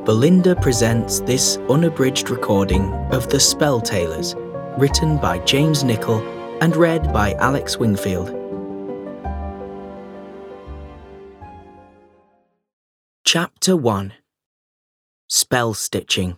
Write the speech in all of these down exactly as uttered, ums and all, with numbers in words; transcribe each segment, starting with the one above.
Belinda presents this unabridged recording of The Spell Tailors, written by James Nichol and read by Alex Wingfield. Chapter one. Spell Stitching.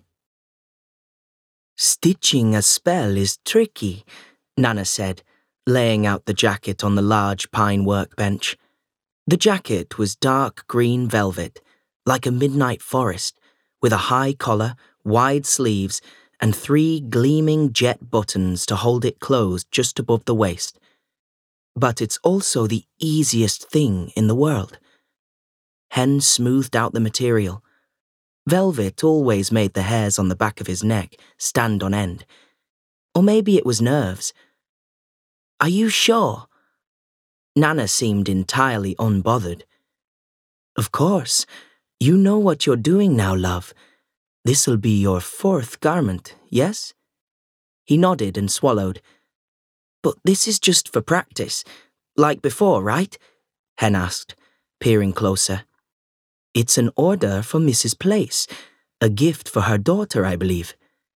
Stitching a spell is tricky, Nana said, laying out the jacket on the large pine workbench. The jacket was dark green velvet, like a midnight forest, with a high collar, wide sleeves, and three gleaming jet buttons to hold it closed just above the waist. But it's also the easiest thing in the world. Hen smoothed out the material. Velvet always made the hairs on the back of his neck stand on end. Or maybe it was nerves. Are you sure? Nana seemed entirely unbothered. Of course. You know what you're doing now, love. This'll be your fourth garment, yes? He nodded and swallowed. But this is just for practice, like before, right? Hen asked, peering closer. It's an order for Missus Place, a gift for her daughter, I believe.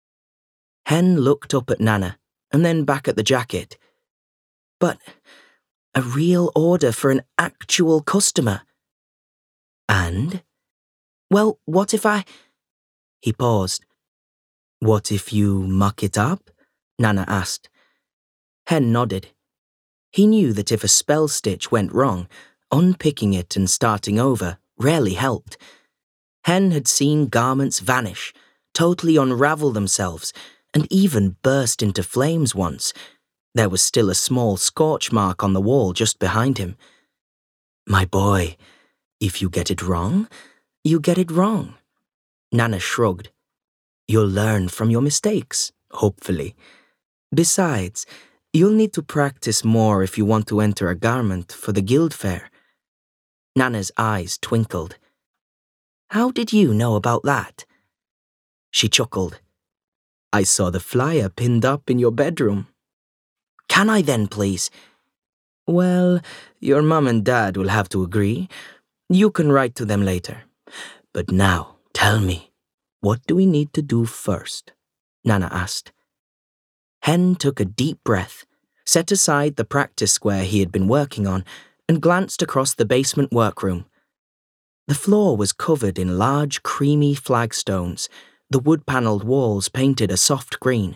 Hen looked up at Nana, and then back at the jacket. But a real order for an actual customer. And? Well, what if I... He paused. What if you muck it up? Nana asked. Hen nodded. He knew that if a spell stitch went wrong, unpicking it and starting over rarely helped. Hen had seen garments vanish, totally unravel themselves, and even burst into flames once. There was still a small scorch mark on the wall just behind him. My boy, if you get it wrong, you get it wrong. Nana shrugged. You'll learn from your mistakes, hopefully. Besides, you'll need to practice more if you want to enter a garment for the guild fair. Nana's eyes twinkled. How did you know about that? She chuckled. I saw the flyer pinned up in your bedroom. Can I then, please? Well, your mum and dad will have to agree. You can write to them later. But now, tell me, what do we need to do first? Nana asked. Hen took a deep breath, set aside the practice square he had been working on, and glanced across the basement workroom. The floor was covered in large, creamy flagstones, the wood-panelled walls painted a soft green.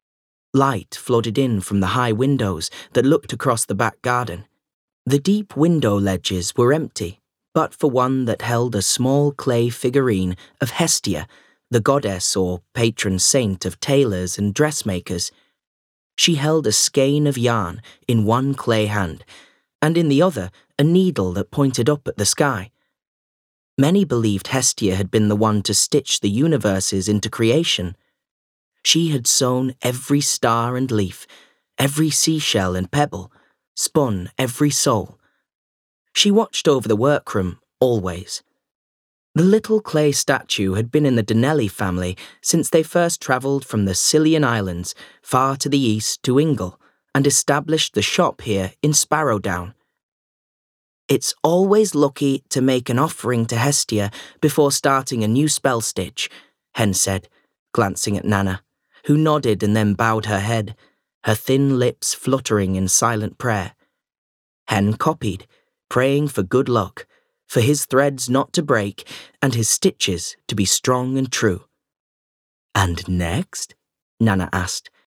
Light flooded in from the high windows that looked across the back garden. The deep window ledges were empty, but for one that held a small clay figurine of Hestia, the goddess or patron saint of tailors and dressmakers. She held a skein of yarn in one clay hand, and in the other a needle that pointed up at the sky. Many believed Hestia had been the one to stitch the universes into creation. She had sewn every star and leaf, every seashell and pebble, spun every soul. She watched over the workroom, always. The little clay statue had been in the Donnelly family since they first travelled from the Scillian Islands far to the east to Ingle and established the shop here in Sparrowdown. It's always lucky to make an offering to Hestia before starting a new spell stitch, Hen said, glancing at Nana, who nodded and then bowed her head, her thin lips fluttering in silent prayer. Hen copied, praying for good luck, for his threads not to break and his stitches to be strong and true. And next? Nana asked,